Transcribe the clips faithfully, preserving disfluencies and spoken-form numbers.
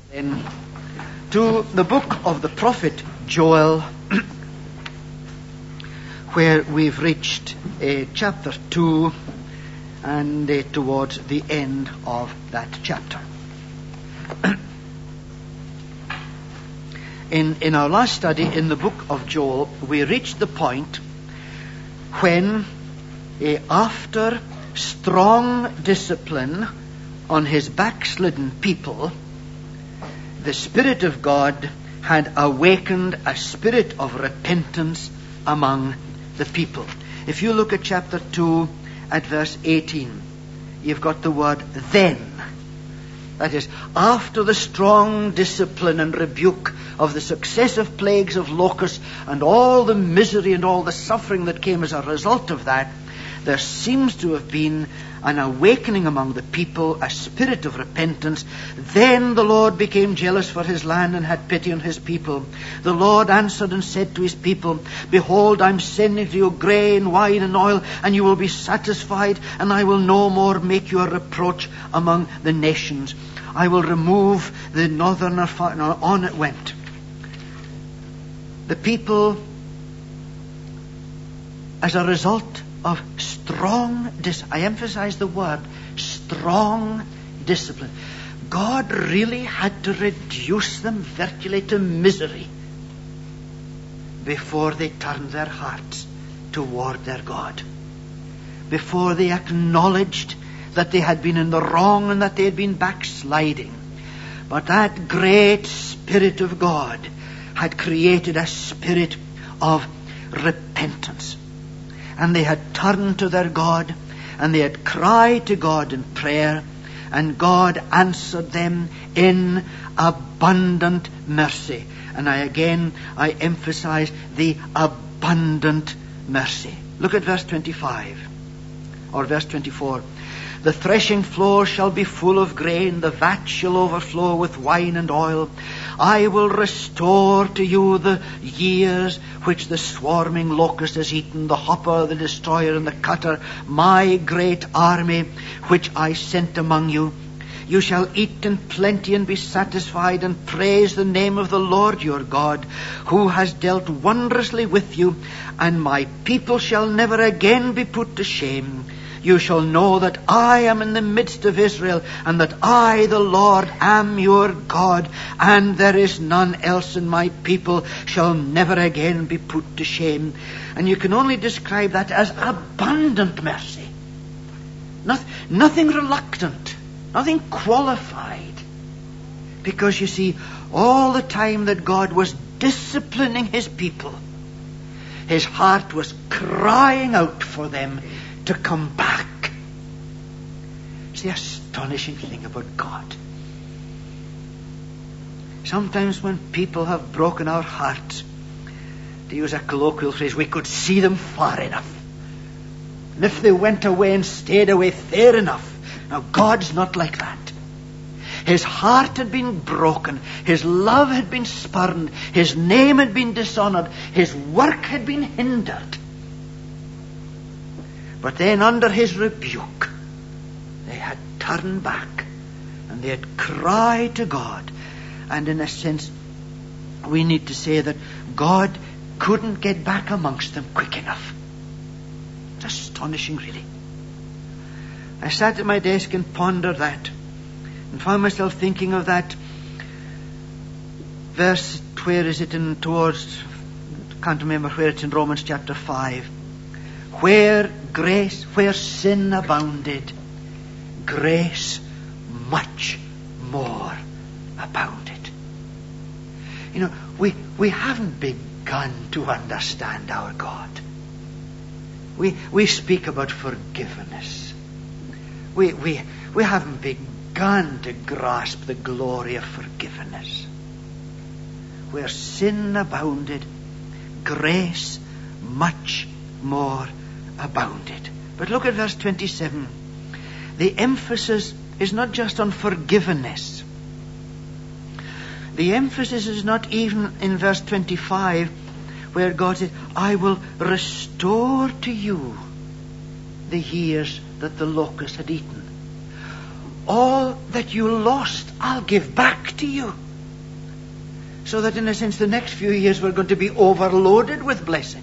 Then to the book of the prophet Joel, where we've reached uh, chapter two and uh, towards the end of that chapter. in, in our last study in the book of Joel, we reached the point when, uh, after strong discipline on his backslidden people, the Spirit of God had awakened a spirit of repentance among the people. If you look at chapter two at verse eighteen, you've got the word then. That is, after the strong discipline and rebuke of the successive plagues of locusts and all the misery and all the suffering that came as a result of that, there seems to have been an awakening among the people, a spirit of repentance. Then the Lord became jealous for his land and had pity on his people. The Lord answered and said to his people, Behold, I'm sending to you grain, wine, and oil, and you will be satisfied, and I will no more make you a reproach among the nations. I will remove the northerner. On it went. The people, as a result of strong dis- I emphasize the word strong discipline. God really had to reduce them virtually to misery before they turned their hearts toward their God, before they acknowledged that they had been in the wrong and that they had been backsliding. But that great Spirit of God had created a spirit of repentance. And they had turned to their God, and they had cried to God in prayer, and God answered them in abundant mercy. And I again, I emphasize the abundant mercy. Look at verse twenty-five, or verse twenty-four. The threshing floor shall be full of grain, the vat shall overflow with wine and oil. I will restore to you the years which the swarming locust has eaten, the hopper, the destroyer, and the cutter, my great army which I sent among you. You shall eat in plenty and be satisfied, and praise the name of the Lord your God, who has dealt wondrously with you, and my people shall never again be put to shame. You shall know that I am in the midst of Israel, and that I, the Lord, am your God, and there is none else, and my people shall never again be put to shame. And you can only describe that as abundant mercy. Not, nothing reluctant, nothing qualified. Because you see, all the time that God was disciplining his people, his heart was crying out for them to come back. It's the astonishing thing about God. Sometimes when people have broken our hearts, to use a colloquial phrase, we could see them far enough. And if they went away and stayed away, fair enough. Now God's not like that. His heart had been broken. His love had been spurned. His name had been dishonored. His work had been hindered. But then under his rebuke, they had turned back and they had cried to God. And in a sense, we need to say that God couldn't get back amongst them quick enough. It's astonishing, really. I sat at my desk and pondered that and found myself thinking of that verse, where is it in towards, can't remember where it's in Romans chapter five. Where grace, where sin abounded, grace much more abounded. You know, we, we haven't begun to understand our God. We, we speak about forgiveness. We, we, we haven't begun to grasp the glory of forgiveness. Where sin abounded, grace much more abounded. But look at verse twenty-seven. The emphasis is not just on forgiveness. The emphasis is not even in verse twenty-five, where God said, I will restore to you the years that the locust had eaten. all that you lost, I'll give back to you. So that in a sense the next few years we're going to be overloaded with blessing.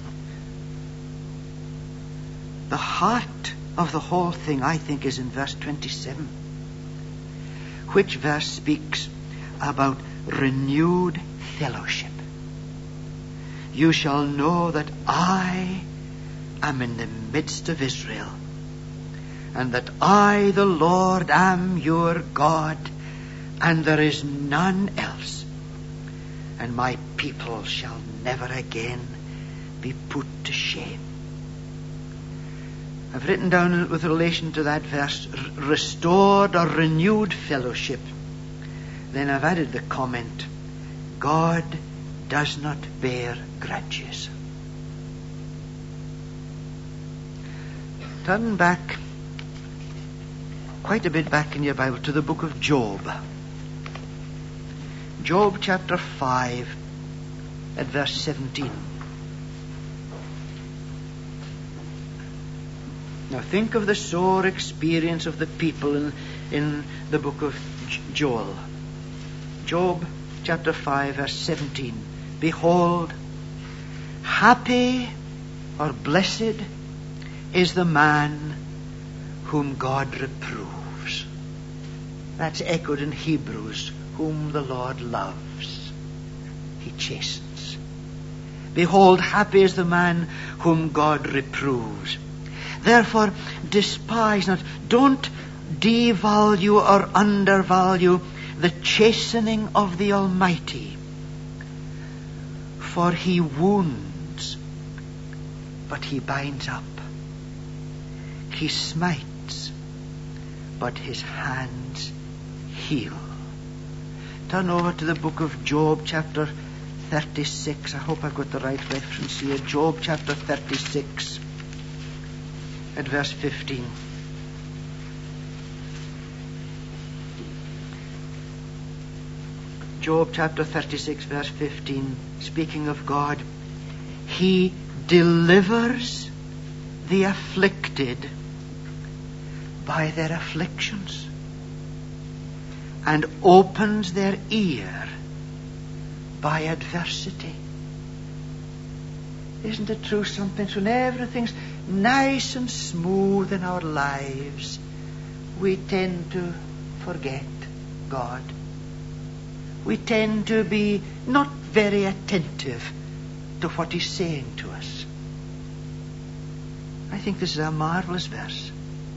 The heart of the whole thing, I think, is in verse twenty-seven, which verse speaks about renewed fellowship. You shall know that I am in the midst of Israel, and that I, the Lord, am your God, and there is none else. And my people shall never again be put to shame. I've written down with relation to that verse, restored or renewed fellowship. Then I've added the comment, God does not bear grudges. Turn back, quite a bit back in your Bible, to the book of Job. Job chapter five at verse seventeen. Now think of the sore experience of the people in, in the book of Joel. Job chapter five verse seventeen. Behold, happy or blessed is the man whom God reproves. That's echoed in Hebrews. Whom the Lord loves, he chastens. Behold, happy is the man whom God reproves. Therefore, despise not, don't devalue or undervalue the chastening of the Almighty. For he wounds, but he binds up. He smites, but his hands heal. Turn over to the book of Job, chapter thirty-six. I hope I've got the right reference here. Job, chapter thirty-six, at verse fifteen. Job, chapter thirty-six, verse fifteen, speaking of God. He delivers the afflicted by their afflictions, and opens their ear by adversity. Isn't it true sometimes when everything's nice and smooth in our lives, we tend to forget God. We tend to be not very attentive to what He's saying to us. I think this is a marvelous verse.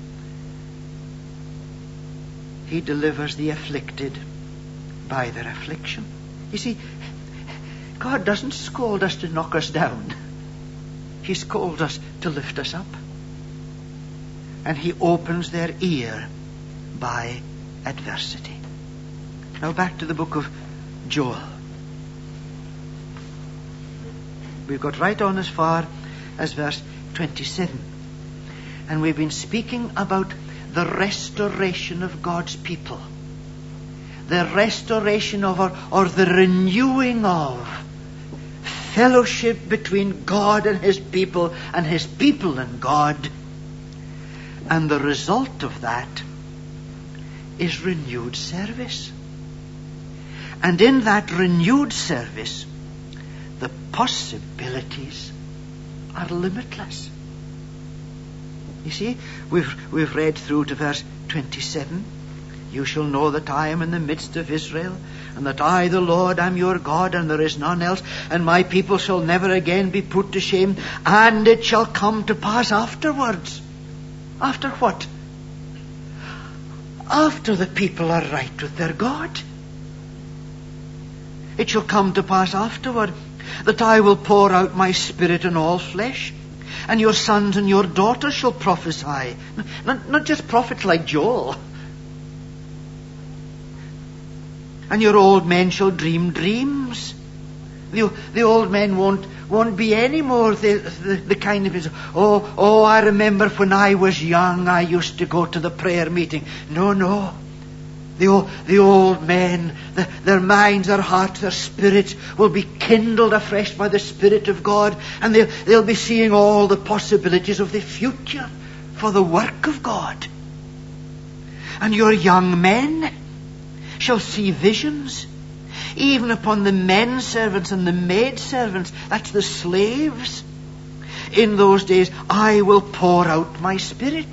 He delivers the afflicted by their affliction. You see, God doesn't scold us to knock us down. He scolds us to lift us up. And He opens their ear by adversity. Now back to the book of Joel. We've got right on as far as verse twenty-seven. And we've been speaking about the restoration of God's people. The restoration of, or, or the renewing of fellowship between God and His people, and His people and God. And the result of that is renewed service. And in that renewed service, the possibilities are limitless. You see, we've we've read through to verse twenty-seven. You shall know that I am in the midst of Israel, and that I, the Lord, am your God, and there is none else, and my people shall never again be put to shame. And it shall come to pass afterwards. After what? After the people are right with their God. It shall come to pass afterward that I will pour out my Spirit on all flesh, and your sons and your daughters shall prophesy. Not, not just prophets like Joel. And your old men shall dream dreams. The, the old men won't won't be any more the, the, the kind of, oh, oh, I remember when I was young, I used to go to the prayer meeting. No, no. The old, the old men, the, their minds, their hearts, their spirits will be kindled afresh by the Spirit of God, and they'll, they'll be seeing all the possibilities of the future for the work of God. And your young men shall see visions, even upon the men servants and the maid servants, that's the slaves. In those days I will pour out my Spirit.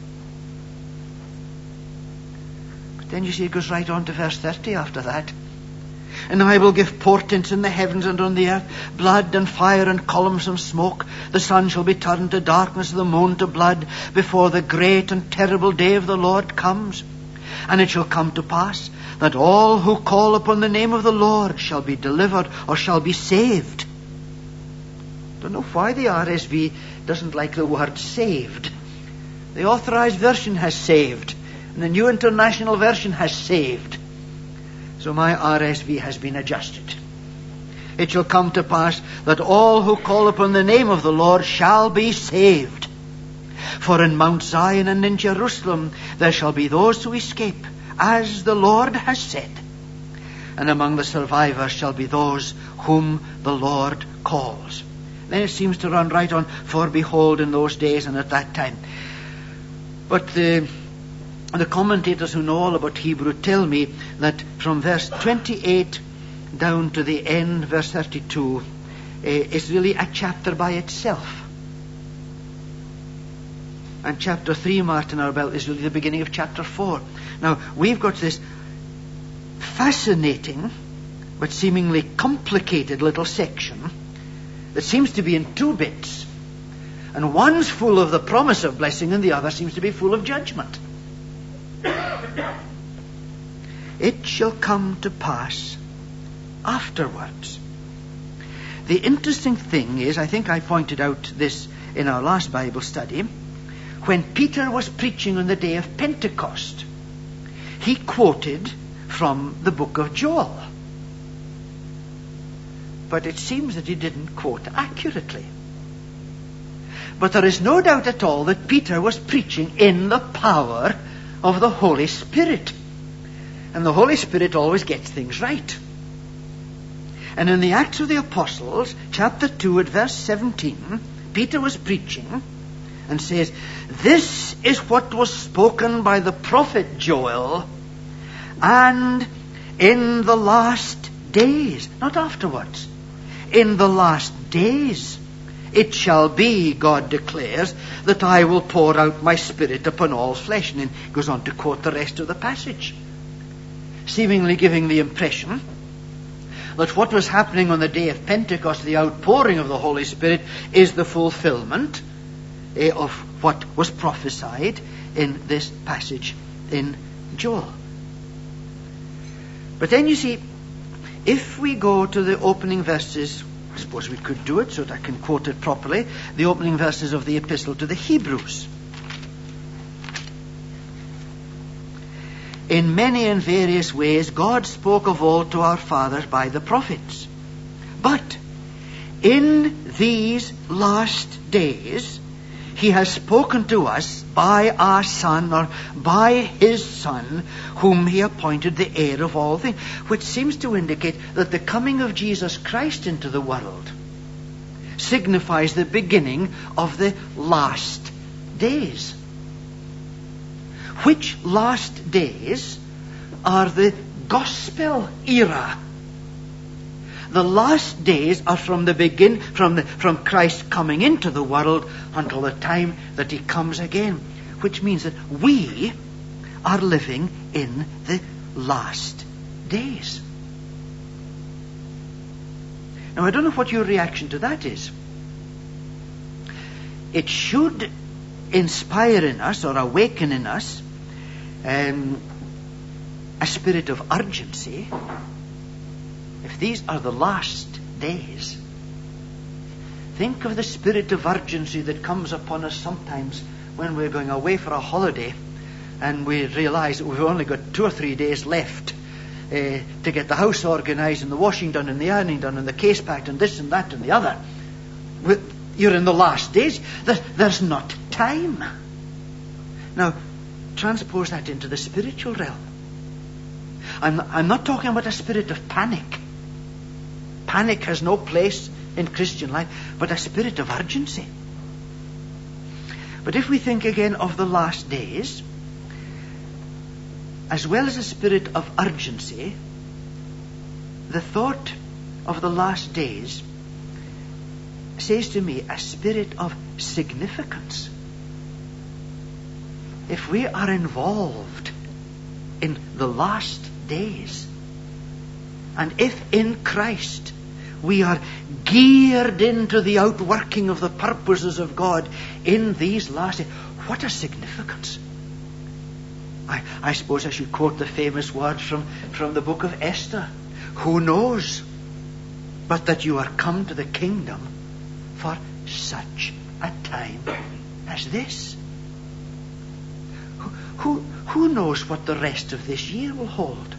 But then you see it goes right on to verse thirty after that. And I will give portents in the heavens and on the earth, blood and fire and columns and smoke. The sun shall be turned to darkness, the moon to blood, before the great and terrible day of the Lord comes. And it shall come to pass that all who call upon the name of the Lord shall be delivered or shall be saved. Don't know why the R S V doesn't like the word saved. The Authorized Version has saved, and the New International Version has saved. So my R S V has been adjusted. It shall come to pass that all who call upon the name of the Lord shall be saved. For in Mount Zion and in Jerusalem there shall be those who escape, as the Lord has said. And among the survivors shall be those whom the Lord calls. Then it seems to run right on, for behold, in those days and at that time. But the, the commentators who know all about Hebrew tell me that from verse twenty-eight down to the end, verse thirty-two, uh, is really a chapter by itself. And chapter three, Martin Arbel, is really the beginning of chapter four. Now, we've got this fascinating but seemingly complicated little section that seems to be in two bits. And one's full of the promise of blessing and the other seems to be full of judgment. It shall come to pass afterwards. The interesting thing is, I think I pointed out this in our last Bible study, when Peter was preaching on the day of Pentecost, he quoted from the book of Joel. But it seems that he didn't quote accurately. But there is no doubt at all that Peter was preaching in the power of the Holy Spirit. And the Holy Spirit always gets things right. And in the Acts of the Apostles, chapter two at verse seventeen, Peter was preaching and says, "This is what was spoken by the prophet Joel, and in the last days," not afterwards, "in the last days it shall be, God declares, that I will pour out my Spirit upon all flesh." And then he goes on to quote the rest of the passage, seemingly giving the impression that what was happening on the day of Pentecost, the outpouring of the Holy Spirit, is the fulfillment eh, of what was prophesied in this passage in Joel. But then you see, if we go to the opening verses, I suppose we could do it so that I can quote it properly, the opening verses of the epistle to the Hebrews. In many and various ways, God spoke of old to our fathers by the prophets. But in these last days, He has spoken to us by our Son, or by His Son, whom He appointed the heir of all things, which seems to indicate that the coming of Jesus Christ into the world signifies the beginning of the last days. Which last days are the gospel era. The last days are from the begin, from the, from Christ coming into the world until the time that He comes again, which means that we are living in the last days. Now, I don't know what your reaction to that is. It should inspire in us or awaken in us um, a spirit of urgency. If these are the last days, think of the spirit of urgency that comes upon us sometimes when we're going away for a holiday and we realize that we've only got two or three days left uh, to get the house organized and the washing done and the ironing done and the case packed and this and that and the other. You're in the last days. There's not time. Now, transpose that into the spiritual realm. I'm, I'm not talking about a spirit of panic. Panic has no place in Christian life, but a spirit of urgency. But if we think again of the last days, as well as a spirit of urgency, the thought of the last days says to me a spirit of significance. If we are involved in the last days, and if in Christ we are geared into the outworking of the purposes of God in these last days, what a significance. I, I suppose I should quote the famous words from, from the book of Esther. Who knows but that you are come to the kingdom for such a time as this? Who, who, who knows what the rest of this year will hold?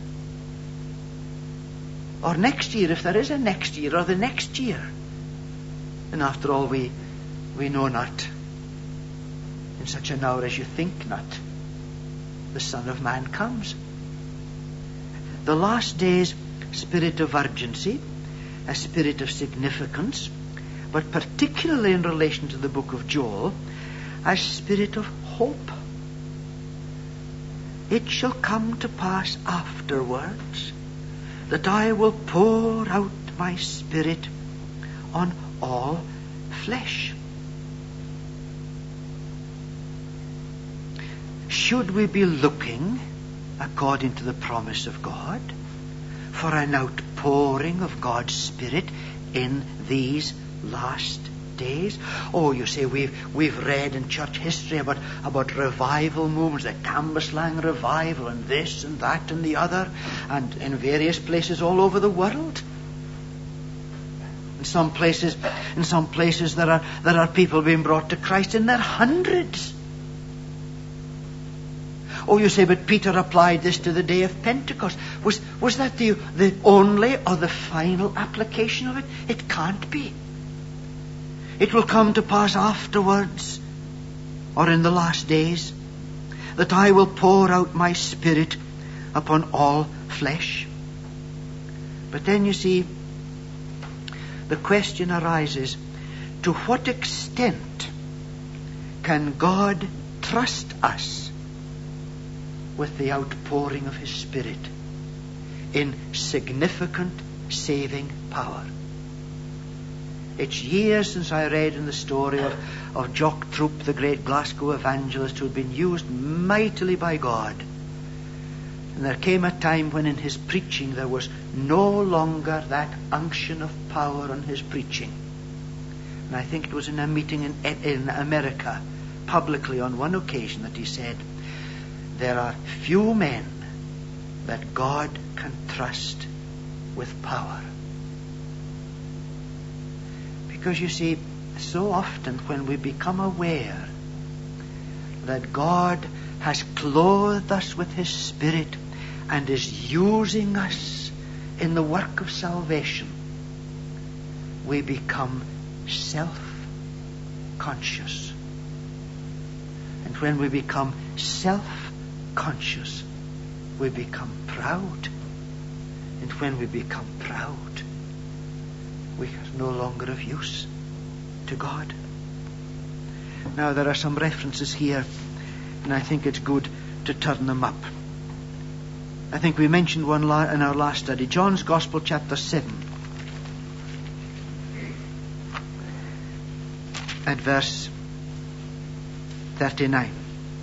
Or next year, if there is a next year, or the next year. And after all, we, we know not. In such an hour as you think not, the Son of Man comes. The last days, spirit of urgency, a spirit of significance, but particularly in relation to the book of Joel, a spirit of hope. It shall come to pass afterwards that I will pour out my spirit on all flesh. Should we be looking, according to the promise of God, for an outpouring of God's Spirit in these last days? Oh, you say we've we've read in church history about, about revival movements, the Cambuslang revival, and this and that and the other, and in various places all over the world. In some places, in some places there are there are people being brought to Christ in their hundreds. Oh, you say, but Peter applied this to the day of Pentecost. Was was that the the only or the final application of it? It can't be. It will come to pass afterwards, or in the last days, that I will pour out my spirit upon all flesh. But then you see, the question arises, to what extent can God trust us with the outpouring of His Spirit in significant saving power? It's years since I read in the story of, of Jock Troop, the great Glasgow evangelist who had been used mightily by God. And there came a time when in his preaching there was no longer that unction of power on his preaching. And I think it was in a meeting in, in America, publicly on one occasion, that he said, there are few men that God can trust with power. Because you see, so often when we become aware that God has clothed us with His Spirit and is using us in the work of salvation, we become self-conscious. And when we become self-conscious, we become proud. And when we become proud, we are no longer of use to God. Now, there are some references here, and I think it's good to turn them up. I think we mentioned one in our last study, John's Gospel, chapter seven, at verse thirty-nine.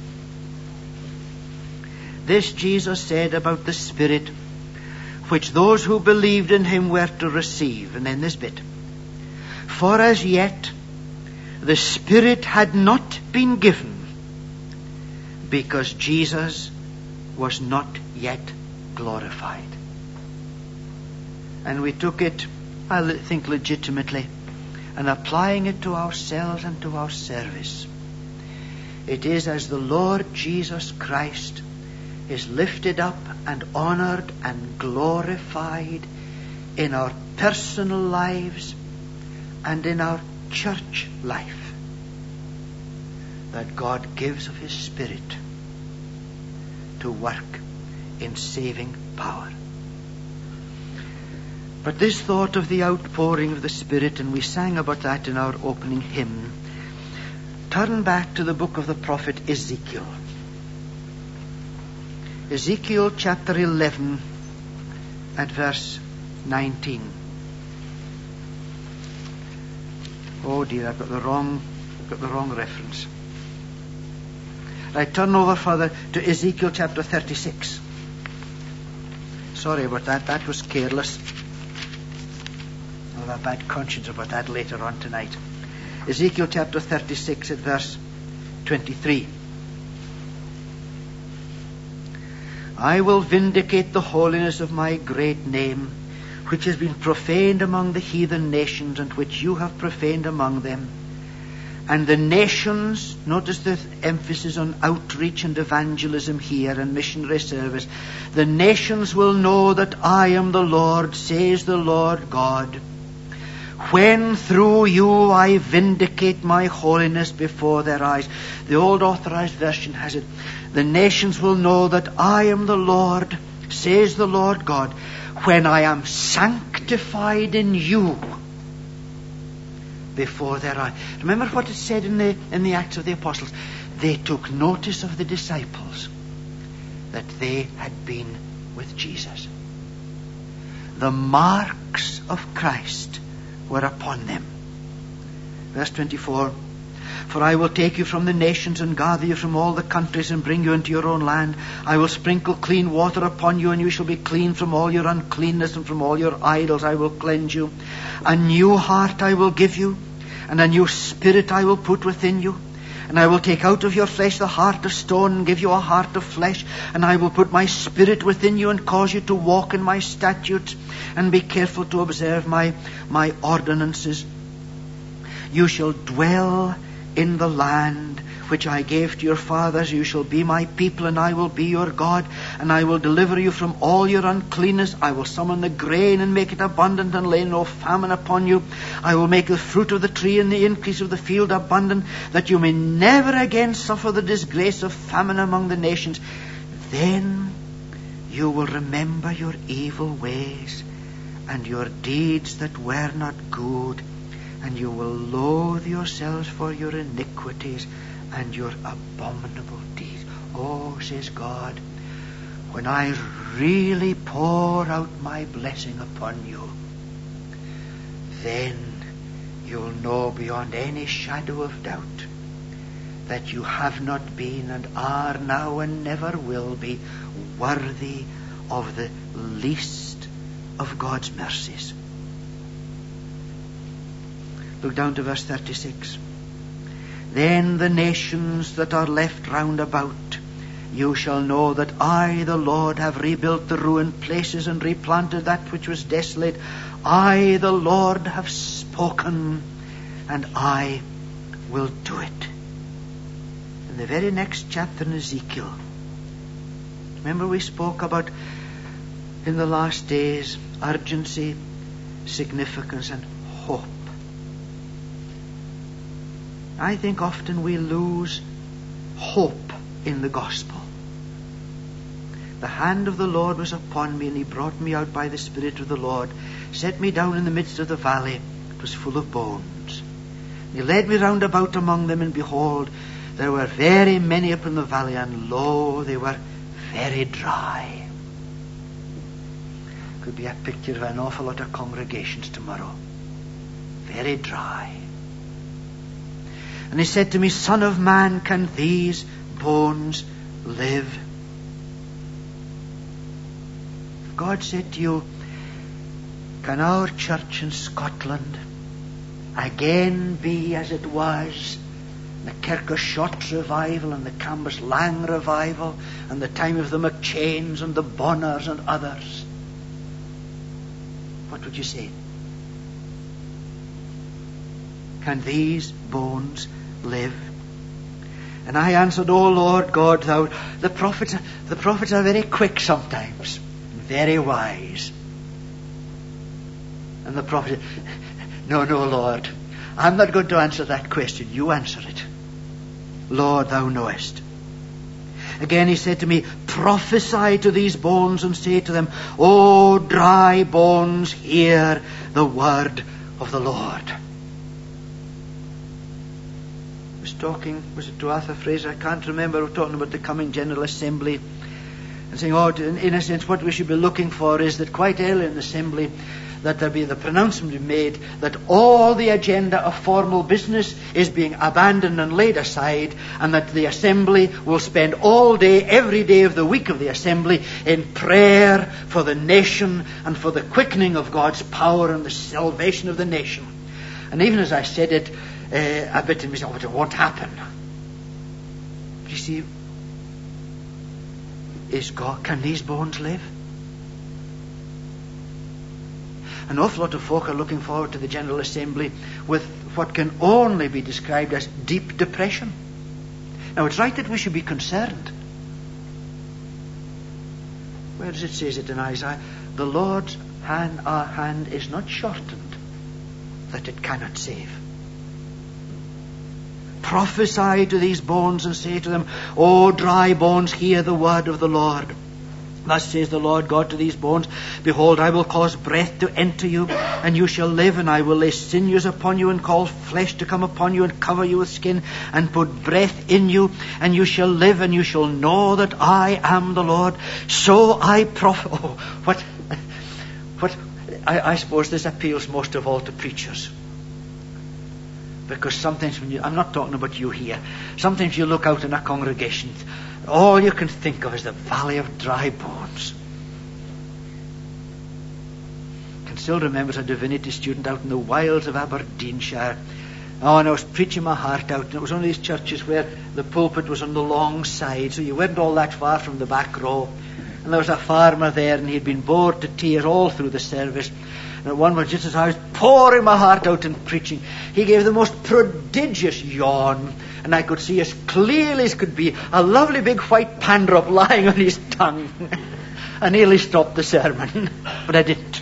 This Jesus said about the Spirit, which those who believed in Him were to receive. And then this bit. For as yet the Spirit had not been given, because Jesus was not yet glorified. And we took it, I think legitimately, and applying it to ourselves and to our service. It is as the Lord Jesus Christ is lifted up and honored and glorified in our personal lives and in our church life, that God gives of His Spirit to work in saving power. But this thought of the outpouring of the Spirit, and we sang about that in our opening hymn, turn back to the book of the prophet Ezekiel. Ezekiel chapter eleven at verse nineteen. Oh dear, I've got the wrong, I've got the wrong reference. I turn over further to Ezekiel chapter thirty-six. Sorry about that, that was careless. I'll have a bad conscience about that later on tonight. Ezekiel chapter thirty-six at verse twenty-three. I will vindicate the holiness of my great name, which has been profaned among the heathen nations, and which you have profaned among them. And the nations, notice the emphasis on outreach and evangelism here and missionary service. The nations will know that I am the Lord, says the Lord God, when through you I vindicate my holiness before their eyes. The old Authorized Version has it, the nations will know that I am the Lord, says the Lord God, when I am sanctified in you before their eyes. Remember what it said in the in the Acts of the Apostles. They took notice of the disciples that they had been with Jesus. The marks of Christ were upon them. Verse twenty-four. For I will take you from the nations and gather you from all the countries and bring you into your own land. I will sprinkle clean water upon you, and you shall be clean from all your uncleanness, and from all your idols I will cleanse you. A new heart I will give you, and a new spirit I will put within you. And I will take out of your flesh the heart of stone and give you a heart of flesh. And I will put my spirit within you and cause you to walk in my statutes and be careful to observe my, my ordinances. You shall dwell in the land which I gave to your fathers. You shall be my people, and I will be your God. And I will deliver you from all your uncleanness. I will summon the grain and make it abundant, and lay no famine upon you. I will make the fruit of the tree and the increase of the field abundant, that you may never again suffer the disgrace of famine among the nations. Then you will remember your evil ways and your deeds that were not good, and you will loathe yourselves for your iniquities and your abominable deeds. Oh, says God, when I really pour out my blessing upon you, then you'll know beyond any shadow of doubt that you have not been and are now and never will be worthy of the least of God's mercies. Look down to verse thirty-six. Then the nations that are left round about you shall know that I, the Lord, have rebuilt the ruined places and replanted that which was desolate. I, the Lord, have spoken, and I will do it. In the very next chapter in Ezekiel, remember we spoke about in the last days urgency, significance, and hope. I think often we lose hope in the gospel. The hand of the Lord was upon me, and he brought me out by the Spirit of the Lord, set me down in the midst of the valley. It was full of bones. He led me round about among them, and behold, there were very many up in the valley, and lo, they were very dry. Could be a picture of an awful lot of congregations tomorrow. Very dry. And he said to me, Son of man, can these bones live? God said to you, can our church in Scotland again be as it was the Kirkashot revival and the Cambuslang revival and the time of the McChains and the Bonners and others? What would you say? Can these bones live? And I answered, O Lord God, thou, the prophets, the prophets are very quick sometimes, very wise. And the prophet said, no, no, Lord, I'm not going to answer that question. You answer it. Lord, thou knowest. Again he said to me, prophesy to these bones and say to them, O dry bones, hear the word of the Lord. Talking, was it to Arthur Fraser? I can't remember. We're talking about the coming General Assembly. And saying, oh, in, in a sense, what we should be looking for is that quite early in the assembly, that there be the pronouncement made that all the agenda of formal business is being abandoned and laid aside, and that the assembly will spend all day, every day of the week of the assembly, in prayer for the nation and for the quickening of God's power and the salvation of the nation. And even as I said it, uh, a bit in me said, oh, it won't happen. But you see, is God, can these bones live? An awful lot of folk are looking forward to the General Assembly with what can only be described as deep depression. Now, it's right that we should be concerned. Where does it say it in Isaiah? The Lord's hand, our hand is not shortened, that it cannot save. Prophesy to these bones and say to them, O dry bones, hear the word of the Lord. Thus says the Lord God to these bones, behold, I will cause breath to enter you, and you shall live, and I will lay sinews upon you, and cause flesh to come upon you, and cover you with skin, and put breath in you, and you shall live, and you shall know that I am the Lord. So I proph... Oh, what... what I, I suppose this appeals most of all to preachers. Because sometimes when you... I'm not talking about you here. Sometimes you look out in a congregation, all you can think of is the valley of dry bones. I can still remember as a divinity student out in the wilds of Aberdeenshire. Oh, and I was preaching my heart out, and it was one of these churches where the pulpit was on the long side, so you weren't all that far from the back row. And there was a farmer there, and he'd been bored to tears all through the service. And at one moment, just as I was pouring my heart out and preaching, he gave the most prodigious yawn, and I could see as clearly as could be a lovely big white pan drop lying on his tongue. I nearly stopped the sermon, but I didn't.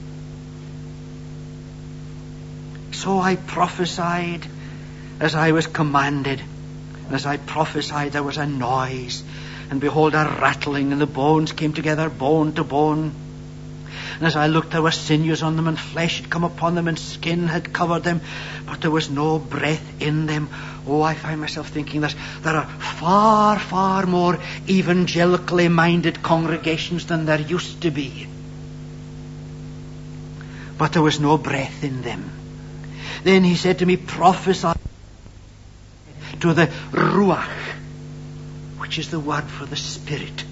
So I prophesied as I was commanded, and as I prophesied there was a noise, and behold, a rattling, and the bones came together, bone to bone. And as I looked, there were sinews on them, and flesh had come upon them, and skin had covered them, but there was no breath in them. Oh, I find myself thinking that there are far, far more evangelically minded congregations than there used to be. But there was no breath in them. Then he said to me, prophesy to the Ruach, which is the word for the Spirit.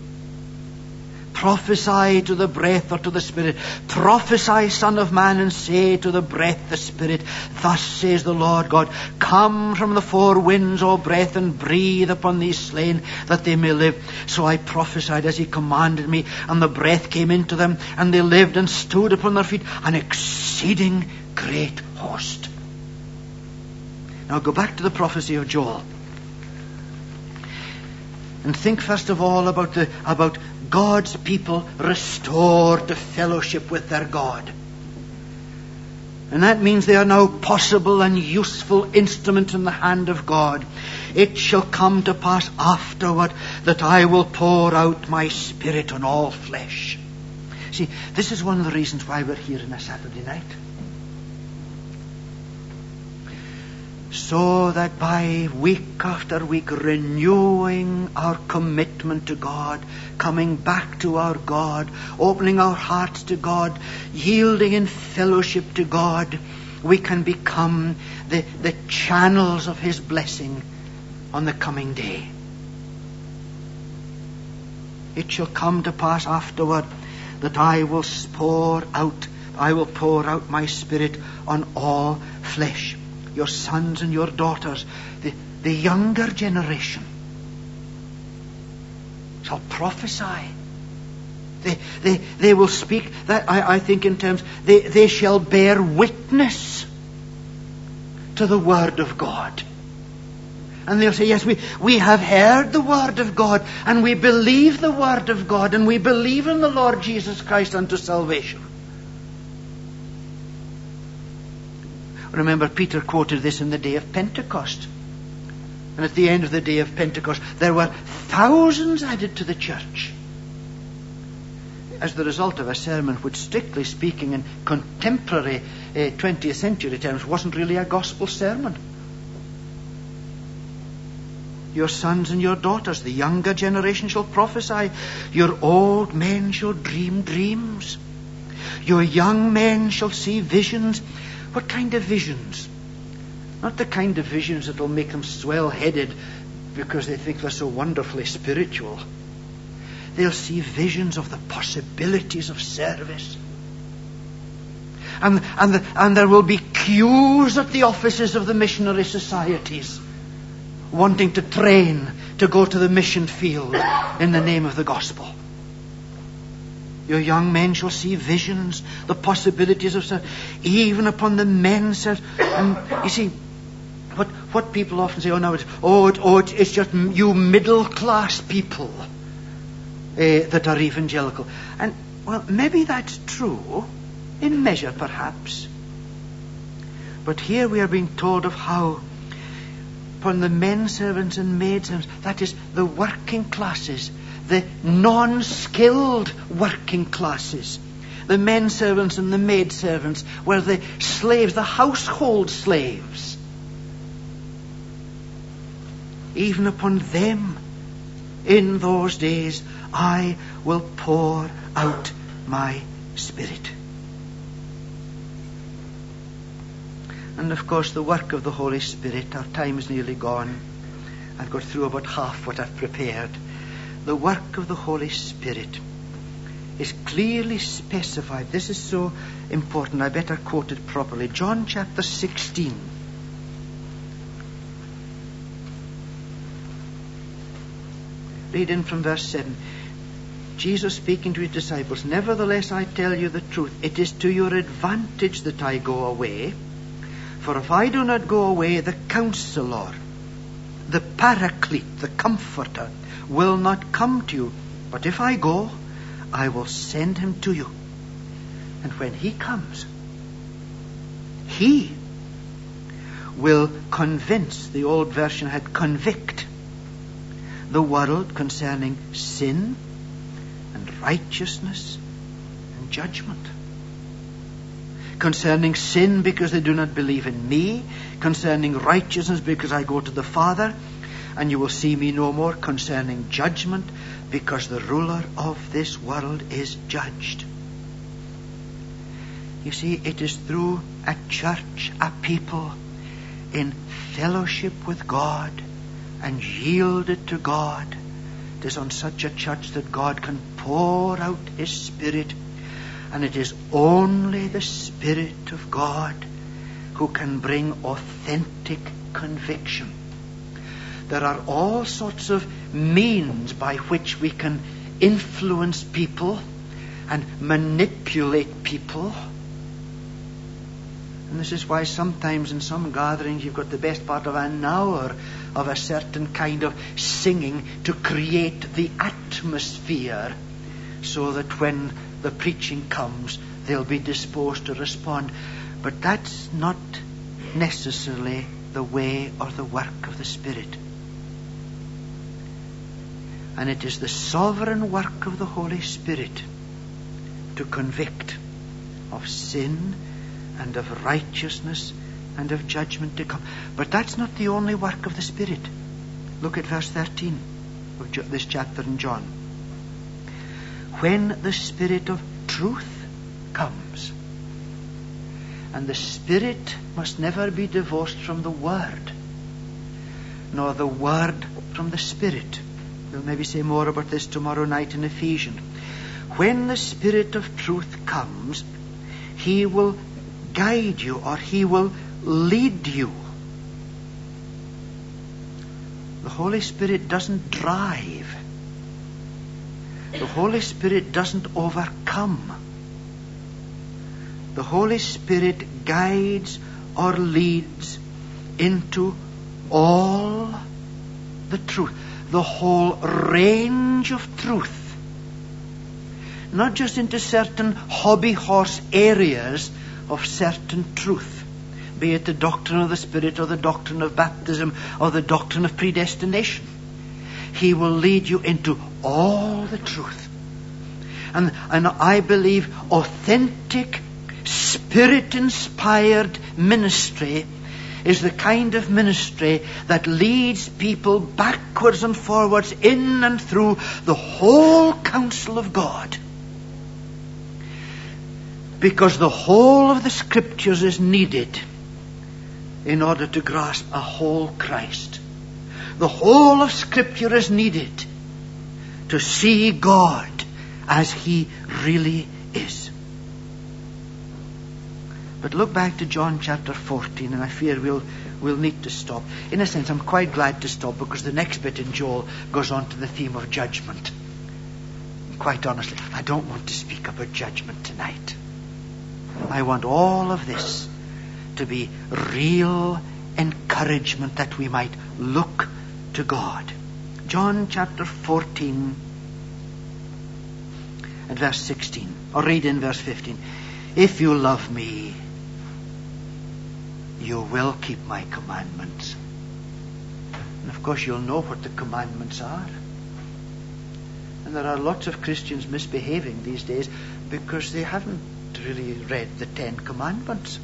Prophesy to the breath or to the Spirit. Prophesy, Son of Man, and say to the breath, the Spirit, thus says the Lord God, come from the four winds, O breath, and breathe upon these slain, that they may live. So I prophesied as he commanded me, and the breath came into them, and they lived and stood upon their feet, an exceeding great host. Now go back to the prophecy of Joel. And think first of all about the about God's people restored to fellowship with their God. And that means they are now possible and useful instruments in the hand of God. It shall come to pass afterward that I will pour out my Spirit on all flesh. See, this is one of the reasons why we're here on a Saturday night. So that by week after week renewing our commitment to God, coming back to our God, opening our hearts to God, yielding in fellowship to God, we can become the, the channels of His blessing on the coming day. It shall come to pass afterward that I will pour out, I will pour out my Spirit on all flesh. Your sons and your daughters, the, the younger generation, shall prophesy. They, they, they will speak, that I, I think in terms, they, they shall bear witness to the Word of God. And they'll say, yes, we, we have heard the Word of God, and we believe the Word of God, and we believe in the Lord Jesus Christ unto salvation. Remember, Peter quoted this in the day of Pentecost. And at the end of the day of Pentecost, there were thousands added to the church as the result of a sermon which, strictly speaking, in contemporary uh, twentieth century terms, wasn't really a gospel sermon. your sons and your daughters. The younger generation shall prophesy. Your old men shall dream dreams. Your young men shall see visions. What kind of visions? Not the kind of visions that will make them swell-headed because they think they're so wonderfully spiritual. They'll see visions of the possibilities of service. And, and, the, and there will be queues at the offices of the missionary societies wanting to train to go to the mission field in the name of the gospel. Your young men shall see visions, the possibilities of service, even upon the men. And you see, what what people often say, oh, no, it's, oh, it, oh it, it's just you middle-class people uh, that are evangelical. And, well, maybe that's true, in measure perhaps. But here we are being told of how upon the men servants and maid servants, that is, the working classes, the non-skilled working classes, the men servants and the maid servants were the slaves, the household slaves. Even upon them in those days I will pour out my Spirit. And of course the work of the Holy Spirit, our time is nearly gone. I've got through about half what I've prepared. The work of the Holy Spirit is clearly specified. This is so important, I better quote it properly. John chapter sixteen. Read in from verse seven. Jesus speaking to his disciples, nevertheless I tell you the truth, it is to your advantage that I go away. For if I do not go away, the Counselor, the Paraclete, the Comforter, will not come to you. But if I go, I will send him to you. And when he comes, he will convince, the old version had convict, the world concerning sin and righteousness and judgment. Concerning sin, because they do not believe in me. Concerning righteousness, because I go to the Father, and you will see me no more. Concerning judgment, because the ruler of this world is judged. You see, it is through a church, a people, in fellowship with God, and yielded to God. It is on such a church that God can pour out his Spirit. And it is only the Spirit of God who can bring authentic conviction. There are all sorts of means by which we can influence people and manipulate people. And this is why sometimes in some gatherings you've got the best part of an hour of a certain kind of singing to create the atmosphere so that when the preaching comes, they'll be disposed to respond. But that's not necessarily the way or the work of the Spirit. And it is the sovereign work of the Holy Spirit to convict of sin and of righteousness and of judgment to come. But that's not the only work of the Spirit. Look at verse thirteen of this chapter in John. When the Spirit of truth comes, and the Spirit must never be divorced from the Word, nor the Word from the Spirit. We'll maybe say more about this tomorrow night in Ephesians. When the Spirit of truth comes, he will guide you, or he will lead you. The Holy Spirit doesn't drive. The Holy Spirit doesn't overcome. The Holy Spirit guides or leads into all the truth, the whole range of truth. Not just into certain hobby horse areas of certain truth, be it the doctrine of the Spirit or the doctrine of baptism or the doctrine of predestination. He will lead you into all the truth. And, and I believe authentic, Spirit-inspired ministry is the kind of ministry that leads people backwards and forwards in and through the whole counsel of God. Because the whole of the Scriptures is needed in order to grasp a whole Christ. The whole of Scripture is needed to see God as He really is. But look back to John chapter fourteen, and I fear we'll, we'll need to stop. In a sense, I'm quite glad to stop, because the next bit in Joel goes on to the theme of judgment. Quite honestly, I don't want to speak about judgment tonight. I want all of this to be real encouragement that we might look to God. John chapter fourteen and verse sixteen, or read in verse fifteen. If you love me, you will keep my commandments. And of course you'll know what the commandments are. And there are lots of Christians misbehaving these days because they haven't really read the Ten Commandments.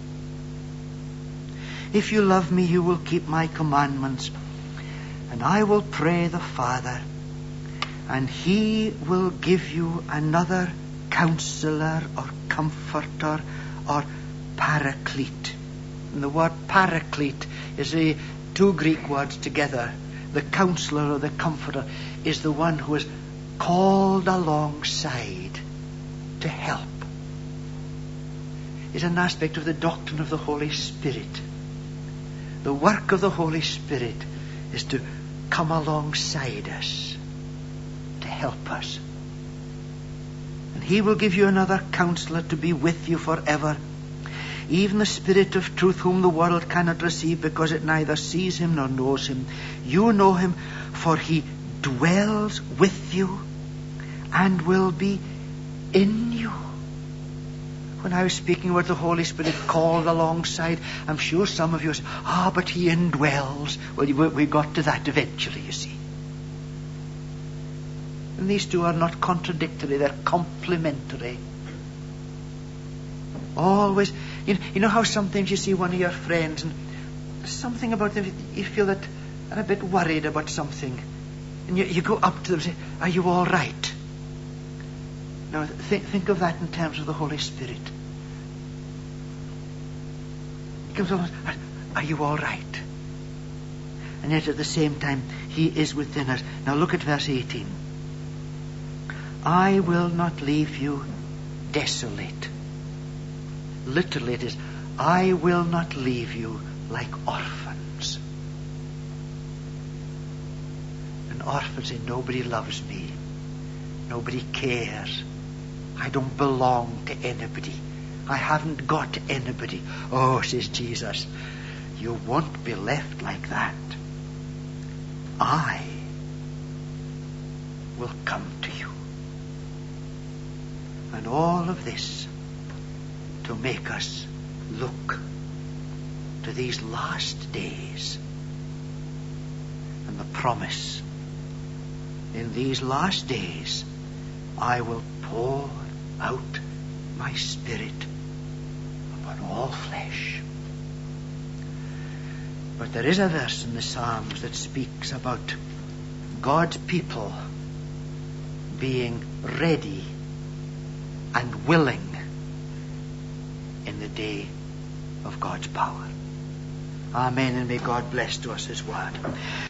If you love me, you will keep my commandments, and I will pray the Father, and He will give you another counselor or comforter or paraclete. And the word paraclete is a, two Greek words together. The counselor or the comforter is the one who is called alongside to help. It's an aspect of the doctrine of the Holy Spirit. The work of the Holy Spirit is to come alongside us, to help us. And He will give you another counselor to be with you forever, even the Spirit of truth, whom the world cannot receive because it neither sees Him nor knows Him. You know Him, for He dwells with you and will be in you. When I was speaking about the Holy Spirit called alongside, I'm sure some of you say, ah, but He indwells. Well, we got to that eventually, you see. And these two are not contradictory, they're complementary. Always, you know, you know how sometimes you see one of your friends and there's something about them, you feel that they're a bit worried about something. And you, you go up to them and say, are you all right? Now, th- think of that in terms of the Holy Spirit. He comes along, are, are you all right? And yet at the same time, He is within us. Now look at verse eighteen. I will not leave you desolate. Literally it is, I will not leave you like orphans. An orphan say, nobody loves me. Nobody cares. I don't belong to anybody. I haven't got anybody. Oh, says Jesus, you won't be left like that. I will come to you. And all of this to make us look to these last days and the promise. In these last days, I will pour out my Spirit upon all flesh. But there is a verse in the Psalms that speaks about God's people being ready and willing in the day of God's power. Amen, and may God bless to us His word.